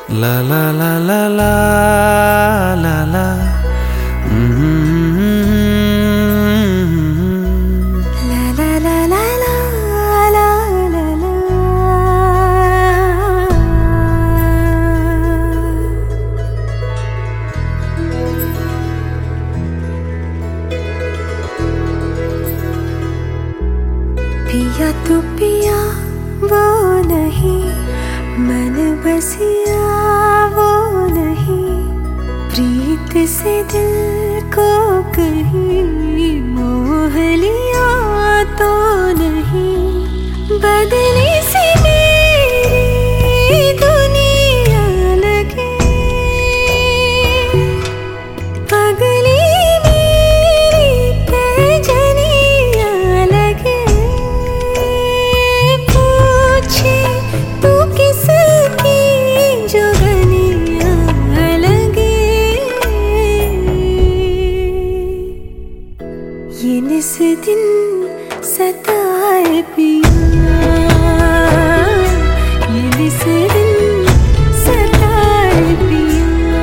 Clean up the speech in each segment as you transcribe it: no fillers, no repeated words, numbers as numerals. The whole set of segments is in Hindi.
La la la la la la la. La la la la la la la la. पिया तू पिया वो नहीं, मन बसिया वो नहीं, प्रीत से दिल को कहीं मोह लिया तो नहीं। बदली सी मेरी दुनिया लगे, पगली मेरी पैजनिया लगे। पूछे तू किसकी जुगनिया लगे, ये निस दिन सताए पिया, ये निस दिन सताए पिया।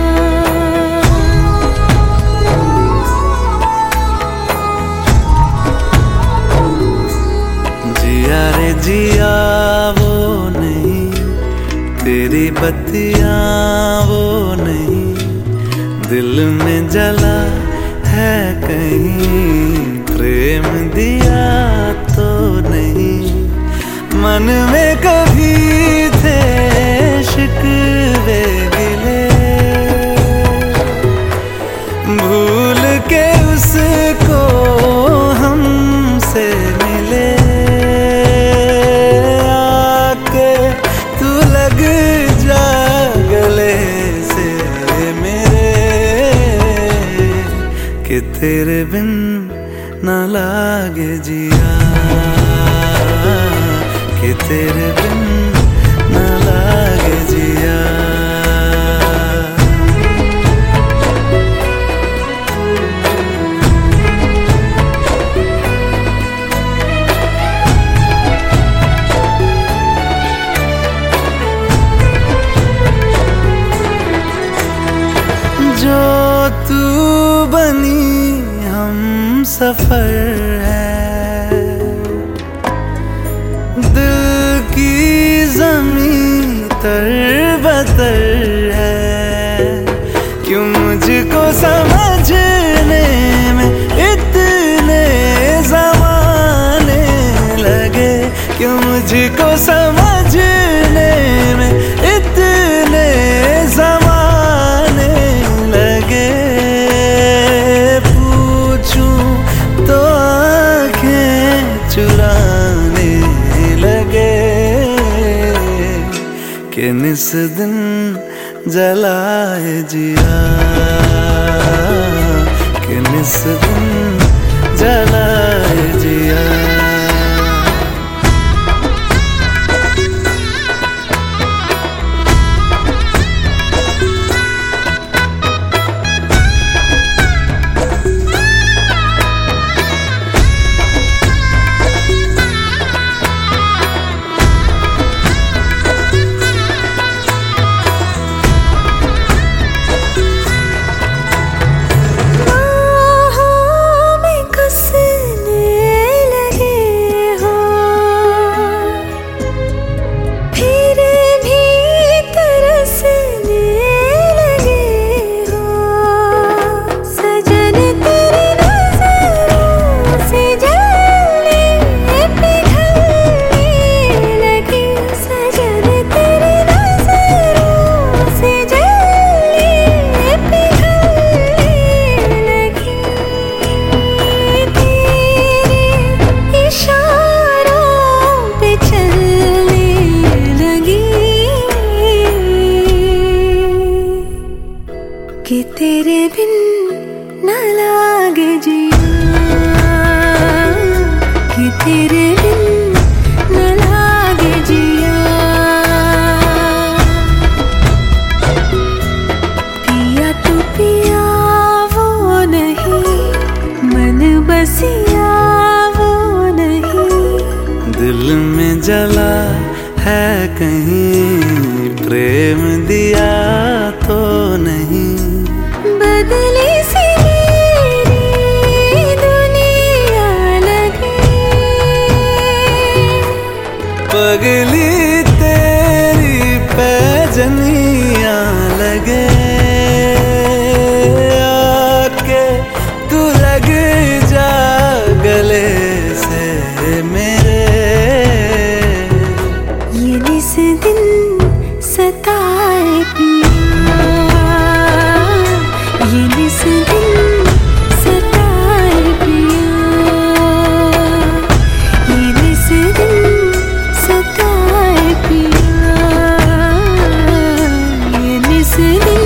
जिया रे जिया वो नहीं, तेरी बत्तियां वो नहीं, दिल में जला है कहीं प्रेम दिया तो नहीं। मन में कभी थे शिकवे गिले, भूल के उसको हमसे मिले। आके तू लग जा गले से मेरे, कि तेरे बिन ना लागे जिया, कि तेरे बिन ना लागे जिया। जो तू बनी हम सफर है, दिल की ज़मीं तर-बतर है। क्यों मुझको समझने में इतने ज़माने लगे, क्यों मुझको समझने में इतने ज़माने लगे। पूछूं तो आँखें चुराने लगे, कि निस दिन जलाए जिया, कि निस दिन जलाए जिया। में कसने कहीं प्रेम दिया तो नहीं। बदली सी मेरी दुनिया लगे, पगली तेरी पैजनियां लगे, आके तू लग जा गले से मेरे। ये जिस दिन सताए पिया, ये जिस दिन सताए पिया, ये जिस दिन सताए पिया, ये जिस दिन